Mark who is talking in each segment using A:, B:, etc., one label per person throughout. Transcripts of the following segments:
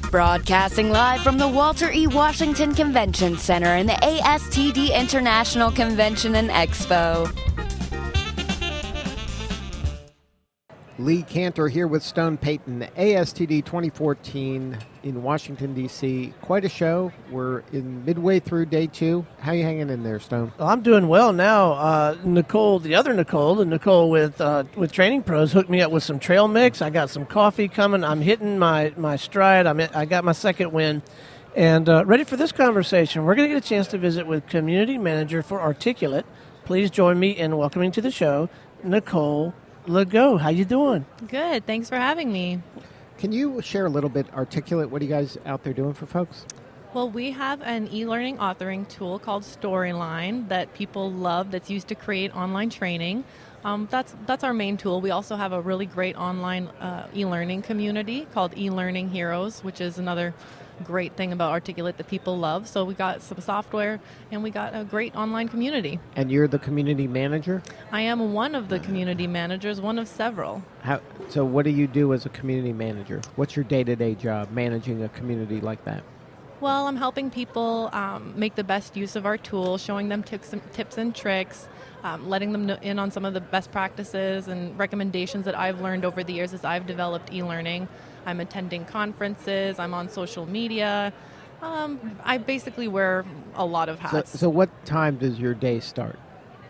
A: Broadcasting live from the Walter E. Washington Convention Center in the ASTD International Convention and Expo.
B: Lee Cantor here with Stone Payton, ASTD 2014 in Washington, D.C. Quite a show. We're in midway through day 2. How you hanging in there, Stone?
C: Well, I'm doing well now. Nicole, the Nicole with Training Pros, hooked me up with some trail mix. I got some coffee coming. I'm hitting my stride. I got my second win. And ready for this conversation. We're going to get a chance to visit with Community Manager for Articulate. Please join me in welcoming to the show, Nicole Legault. How you doing?
D: Good. Thanks for having me.
B: Can you share a little bit, Articulate, what are you guys out there doing for folks?
D: Well, we have an e-learning authoring tool called Storyline that people love that's used to create online training. That's our main tool. We also have a really great online e-learning community called eLearning Heroes, which is another great thing about Articulate that people love. So we got some software and we got a great online community.
B: And you're the community manager?
D: I am one of the community managers, one of several.
B: So what do you do as a community manager? What's your day-to-day job managing a community like that?
D: Well, I'm helping people make the best use of our tool, showing them tips and tricks, letting them in on some of the best practices and recommendations that I've learned over the years as I've developed e-learning. I'm attending conferences. I'm on social media. I basically wear a lot of hats.
B: So what time does your day start?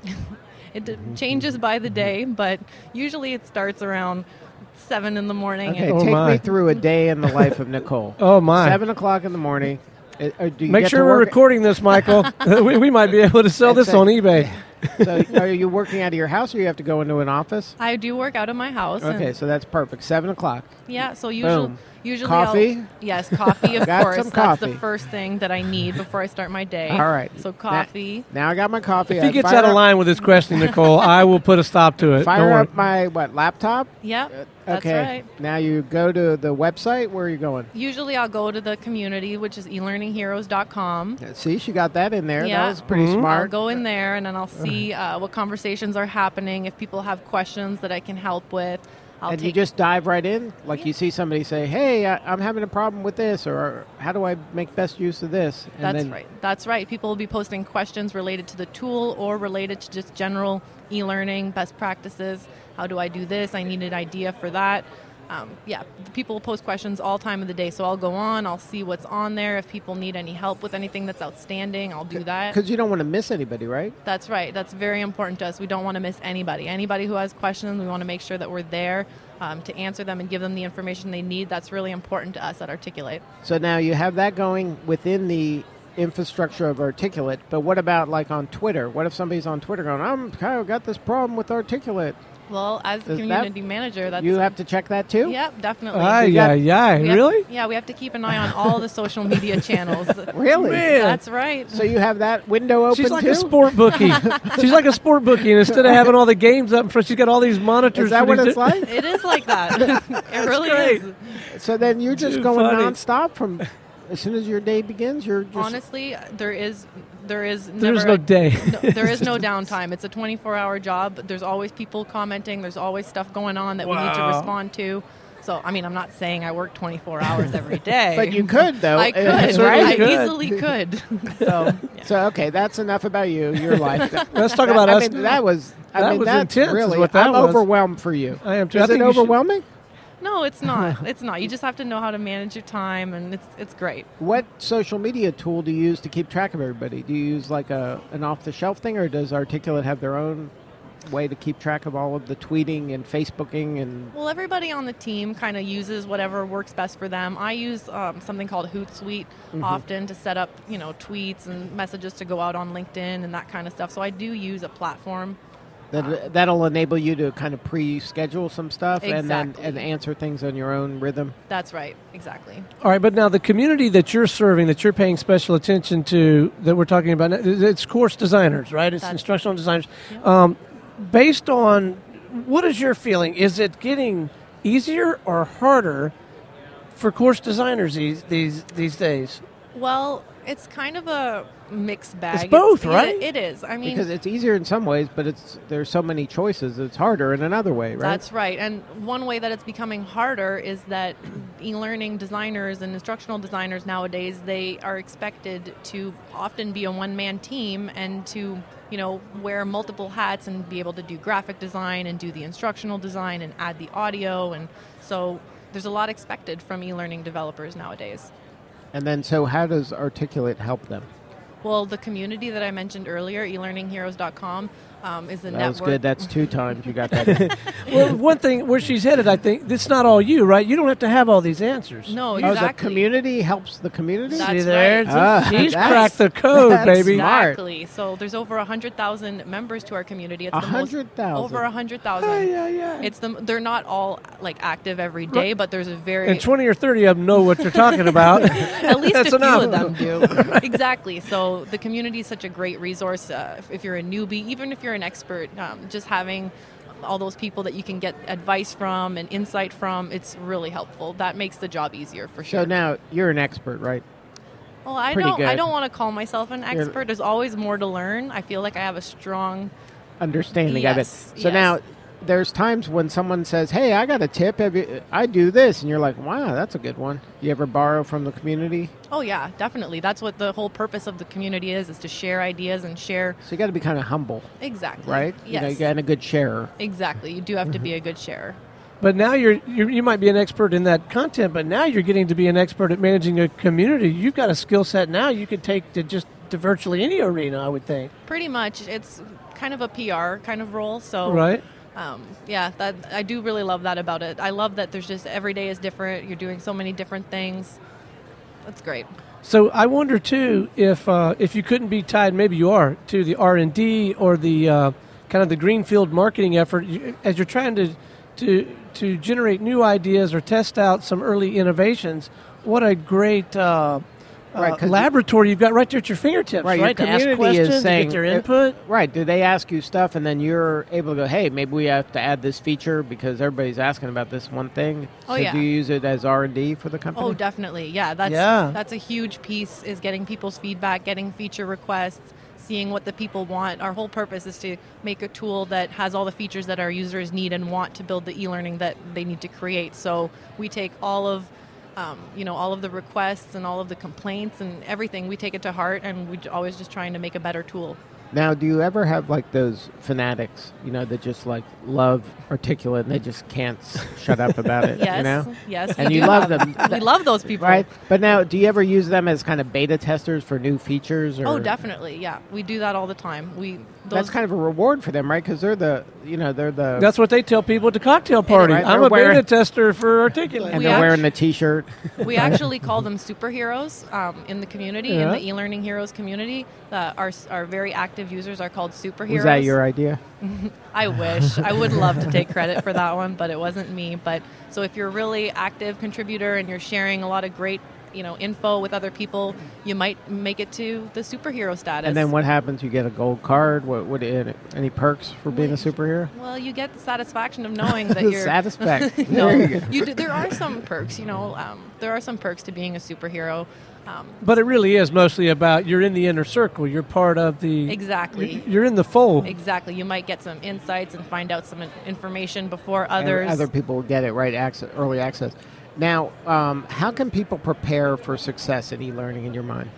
D: It changes by the day, but usually it starts around 7 in the morning.
B: Okay, take me through a day in the life of Nicole.
C: Oh, my.
B: 7 o'clock in the morning. Do you
C: Make sure we're recording this, Michael. we might be able to sell this on eBay.
B: So are you working out of your house or you have to go into an office?
D: I do work out of my house.
B: Okay, so that's perfect. 7 o'clock.
D: Yeah, so
B: Boom.
D: usually
B: coffee?
D: Yes, coffee, of
B: Got
D: course.
B: some
D: That's
B: coffee.
D: the first thing that I need before I start my day.
B: All right.
D: So coffee.
B: Now I got my coffee.
C: If he gets out of line with his question, Nicole, I will put a stop to it.
B: Fire up my, laptop?
D: Yep, that's
B: Okay.
D: right.
B: Now you go to the website. Where are you going?
D: Usually I'll go to the community, which is elearningheroes.com.
B: See, she got that in there.
D: Yeah.
B: That was pretty smart.
D: I'll go in there and then I'll see what conversations are happening. If people have questions that I can help with,
B: And you just dive right in? Like you see somebody say, hey, I'm having a problem with this, or how do I make best use of this? And
D: That's right. People will be posting questions related to the tool or related to just general e-learning, best practices. How do I do this? I need an idea for that. People will post questions all time of the day. So I'll go on, I'll see what's on there. If people need any help with anything that's outstanding, I'll do that.
B: Because you don't want to miss anybody, right?
D: That's right. That's very important to us. We don't want to miss anybody. Anybody who has questions, we want to make sure that we're there to answer them and give them the information they need. That's really important to us at Articulate.
B: So now you have that going within the infrastructure of Articulate, but what about like on Twitter? What if somebody's on Twitter going, I've got this problem with Articulate?
D: Well, as the community manager, that's...
B: You have to check that too?
D: Yep, definitely.
C: Really?
D: Yeah, we have to keep an eye on all the social media channels.
B: Really?
C: Man.
D: That's right.
B: So you have that window open
C: She's like
B: too?
C: a sport bookie. She's like a sport bookie, and instead of having all the games up in front, she's got all these monitors.
B: Is that what it's like?
D: It is like that. It really
C: great.
D: is.
B: So then you're just going
C: funny.
B: nonstop from as soon as your day begins. You're just
D: Honestly, there is
C: There's
D: never
C: no day.
D: there is no downtime. It's a 24-hour job. There's always people commenting. There's always stuff going on that we need to respond to. So, I mean, I'm not saying I work 24 hours every day.
B: But you could, though.
D: I could.
B: Right?
D: I easily could.
B: So, okay, that's enough about you, your life.
C: Let's talk about us.
B: I mean, that was
C: that's
B: intense,
C: really, is what that
B: I'm
C: was.
B: overwhelmed for you.
C: I am too.
B: Is it overwhelming?
D: No, it's not. It's not. You just have to know how to manage your time, and it's great.
B: What social media tool do you use to keep track of everybody? Do you use like an off-the-shelf thing, or does Articulate have their own way to keep track of all of the tweeting and Facebooking? And
D: Well, everybody on the team kind of uses whatever works best for them. I use something called Hootsuite often to set up, tweets and messages to go out on LinkedIn and that kind of stuff. So I do use a platform.
B: That'll enable you to kind of pre-schedule some stuff
D: Exactly.
B: and answer things on your own rhythm.
D: That's right, exactly.
C: All right, but now the community that you're serving, that you're paying special attention to, that we're talking about, it's course designers, right? It's instructional designers.
D: Yep.
C: Based on, what is your feeling? Is it getting easier or harder for course designers these days?
D: Well, It's kind of a mixed bag.
C: It's both, right?
D: It is. I mean,
B: Because it's easier in some ways, but there's so many choices. It's harder in another way, right?
D: That's right. And one way that it's becoming harder is that e-learning designers and instructional designers nowadays, they are expected to often be a one-man team and to, wear multiple hats and be able to do graphic design and do the instructional design and add the audio. And so there's a lot expected from e-learning developers nowadays.
B: And then, so how does Articulate help them?
D: Well, the community that I mentioned earlier, elearningheroes.com, is a network.
B: That was good. That's 2 times you got that in.
C: Well, one thing where she's headed, I think, it's not all you, right? You don't have to have all these answers.
D: No,
B: Oh,
D: exactly.
B: the community helps the community?
D: That's
C: See there?
D: right.
C: She's
B: That's-
C: cracked the code,
B: that's
C: baby.
B: smart.
D: Exactly. So there's over 100,000 members to our community. It's
B: 100,000?
D: Over 100,000.
C: Yeah.
D: It's they're not all active every day, but there's a very
C: And 20 or 30 of them know what you're talking about.
D: at least
C: That's
D: a few
C: enough.
D: of them do. Exactly. So the community is such a great resource if you're a newbie, even if you're an expert. Just having all those people that you can get advice from and insight from, it's really helpful. That makes the job easier for sure.
B: So now you're an expert, right?
D: Well, I
B: pretty good.
D: don't want to call myself an expert. There's always more to learn. I feel like I have a strong
B: Understanding
D: Yes,
B: of it. So
D: yes.
B: now there's times when someone says, hey, I got a tip. I do this. And you're like, wow, that's a good one. You ever borrow from the community?
D: Oh yeah, definitely. That's what the whole purpose of the community is to share ideas and share.
B: So you got to be kind of humble,
D: Exactly.
B: right?
D: Yes.
B: You got a good sharer.
D: Exactly. You do have to be a good sharer.
C: But now you might be an expert in that content, but now you're getting to be an expert at managing a community. You've got a skill set now you could take to virtually any arena, I would think.
D: Pretty much, it's kind of a PR kind of role. So
C: Right?
D: that I do really love that about it. I love that there's just every day is different. You're doing so many different things. That's great.
C: So I wonder too if you couldn't be tied, maybe you are, to the R&D or the kind of the greenfield marketing effort as you're trying to generate new ideas or test out some early innovations. What a great
B: Right, 'cause
C: laboratory you've got right there at your fingertips,
B: Right,
C: right?
B: your
C: To ask
B: community is
C: questions,
B: saying,
C: to get their input.
B: Right. Do they ask you stuff and then you're able to go, hey, maybe we have to add this feature because everybody's asking about this one thing?
D: Oh,
B: so
D: yeah.
B: do you use it as R&D for the company?
D: Oh, definitely. Yeah, that's a huge piece is getting people's feedback, getting feature requests, seeing what the people want. Our whole purpose is to make a tool that has all the features that our users need and want to build the e-learning that they need to create. So we take all of the requests and all of the complaints and everything. We take it to heart, and we're always just trying to make a better tool.
B: Now, do you ever have like those fanatics, that just like love Articulate and they just can't shut up about it?
D: Yes, yes.
B: And
D: we
B: you
D: do
B: love
D: have-
B: them.
D: We love those people.
B: Right. But now, do you ever use them as kind of beta testers for new features? Or
D: Oh, definitely. Yeah, we do that all the time.
B: That's kind of a reward for them, right? Because they're the.
C: That's what they tell people at the cocktail party.
B: Right,
C: I'm
B: they're
C: a beta
B: wearing-
C: tester for Articulate.
B: and
D: We
B: they're wearing
D: actu-
B: the T-shirt.
D: We actually call them superheroes in the community, in
C: Yeah.
D: the e-learning heroes community. Our very active users are called superheroes.
B: Was that your idea?
D: I wish. I would love to take credit for that one, but it wasn't me. But so if you're a really active contributor and you're sharing a lot of great info with other people, you might make it to the superhero status.
B: And then what happens? You get a gold card. What any perks for being a superhero?
D: Well, you get the satisfaction of knowing that you're
B: Satisfaction.
D: No,
B: There you go.
D: you do, there are some perks. There are some perks to being a superhero.
C: But it really is mostly about you're in the inner circle. You're part of the...
D: Exactly.
C: You're in the fold.
D: Exactly. You might get some insights and find out some information before
B: And
D: others.
B: other people will get it right. Early access. Now, how can people prepare for success in e-learning in your mind?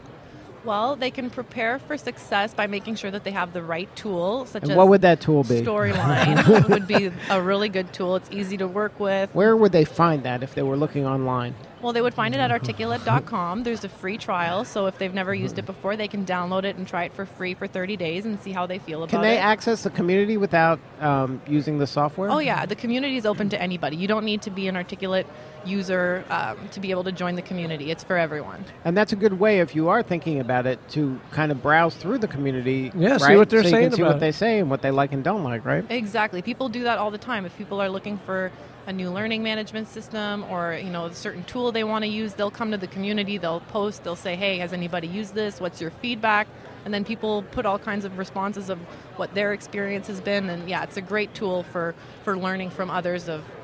D: Well, they can prepare for success by making sure that they have the right tool, such
B: And
D: as
B: what would that tool be?
D: Storyline would be a really good tool. It's easy to work with.
B: Where would they find that if they were looking online?
D: Well, they would find it at articulate.com. There's a free trial, so if they've never used it before, they can download it and try it for free for 30 days and see how they feel about it.
B: Can they access the community without using the software?
D: Oh, yeah. The community is open to anybody. You don't need to be an Articulate user to be able to join the community. It's for everyone.
B: And that's a good way, if you are thinking about it, to kind of browse through the community.
C: Yeah,
B: right?
C: see what they're
B: so
C: saying
B: you can see
C: about
B: what
C: it.
B: they say and what they like and don't like, right?
D: Exactly. People do that all the time. If people are looking for a new learning management system or a certain tool they want to use, they'll come to the community, they'll post, they'll say, hey, has anybody used this? What's your feedback? And then people put all kinds of responses of what their experience has been. And yeah, it's a great tool for learning from others of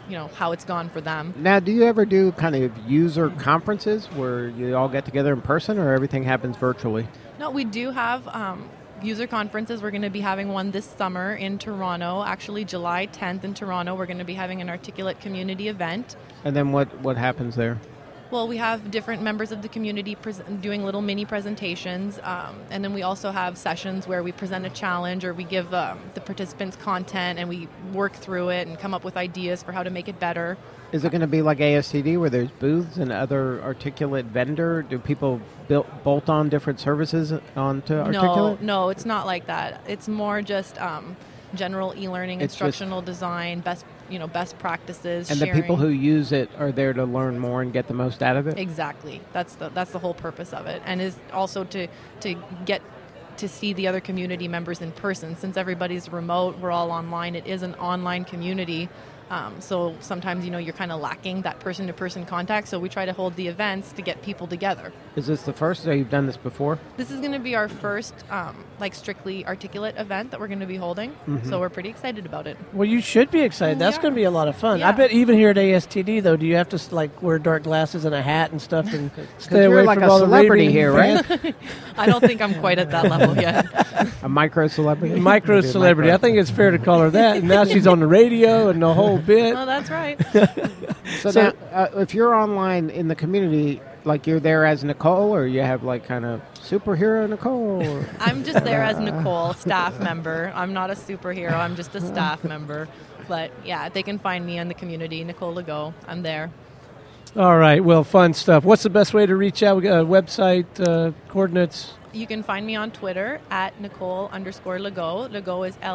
D: how it's gone for them.
B: Now, do you ever do kind of user conferences where you all get together in person, or everything happens virtually?
D: No, we do have user conferences. We're going to be having one this summer in Toronto. Actually, July 10th in Toronto, we're going to be having an Articulate community event.
B: And then what happens there?
D: Well, we have different members of the community doing little mini presentations, and then we also have sessions where we present a challenge, or we give the participants content and we work through it and come up with ideas for how to make it better.
B: Is it going to be like ASTD where there's booths and other Articulate vendor? Do people bolt on different services onto Articulate?
D: No, it's not like that. It's more just general e-learning, instructional design, best practices.
B: And
D: sharing.
B: The people who use it are there to learn more and get the most out of it?
D: Exactly. That's the whole purpose of it, and is also to get to see the other community members in person. Since everybody's remote, we're all online. It is an online community. So sometimes, you're kind of lacking that person-to-person contact, so we try to hold the events to get people together.
B: Is this the first, or you've done this before?
D: This is going to be our first, strictly Articulate event that we're going to be holding, so we're pretty excited about it.
C: Well, you should be excited. That's going to be a lot of fun.
D: Yeah.
C: I bet even here at ASTD, though, do you have to wear dark glasses and a hat and stuff and stay away
B: like
C: from
B: a
C: all the
B: celebrity
C: raving
B: here,
C: fans?
B: right?
D: I don't think I'm quite at that level yet.
B: A micro-celebrity?
C: Micro-celebrity. I think it's fair to call her that. And now she's on the radio and the whole bit.
D: Oh, that's right.
B: So now, if you're online in the community, like you're there as Nicole, or you have kind of superhero Nicole? Or?
D: I'm just there as Nicole, staff member. I'm not a superhero. I'm just a staff member. But yeah, they can find me in the community, Nicole Legault. I'm there. All
C: right. Well, fun stuff. What's the best way to reach out? We got a website, coordinates.
D: You can find me on Twitter at Nicole_Legault. Legault is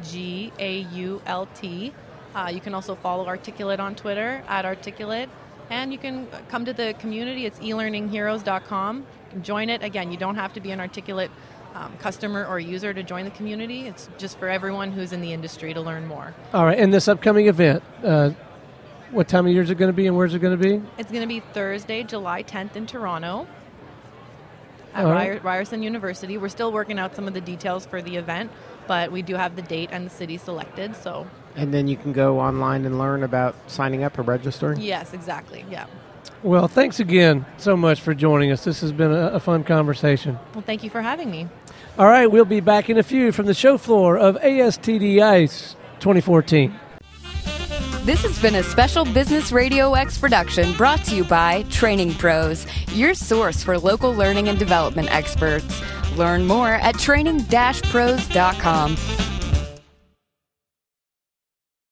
D: Legault. You can also follow Articulate on Twitter at Articulate. And you can come to the community. It's elearningheroes.com. Join it. Again, you don't have to be an Articulate customer or user to join the community. It's just for everyone who's in the industry to learn more.
C: All right. And this upcoming event, what time of year is it going to be and where's it going to be?
D: It's going to be Thursday, July 10th in Toronto at Ryerson University. We're still working out some of the details for the event, but we do have the date and the city selected.
B: And then you can go online and learn about signing up or registering?
D: Yes, exactly. Yeah.
C: Well, thanks again so much for joining us. This has been a fun conversation.
D: Well, thank you for having me.
C: All right, we'll be back in a few from the show floor of ASTD ICE 2014.
A: This has been a special Business Radio X production brought to you by Training Pros, your source for local learning and development experts. Learn more at training-pros.com.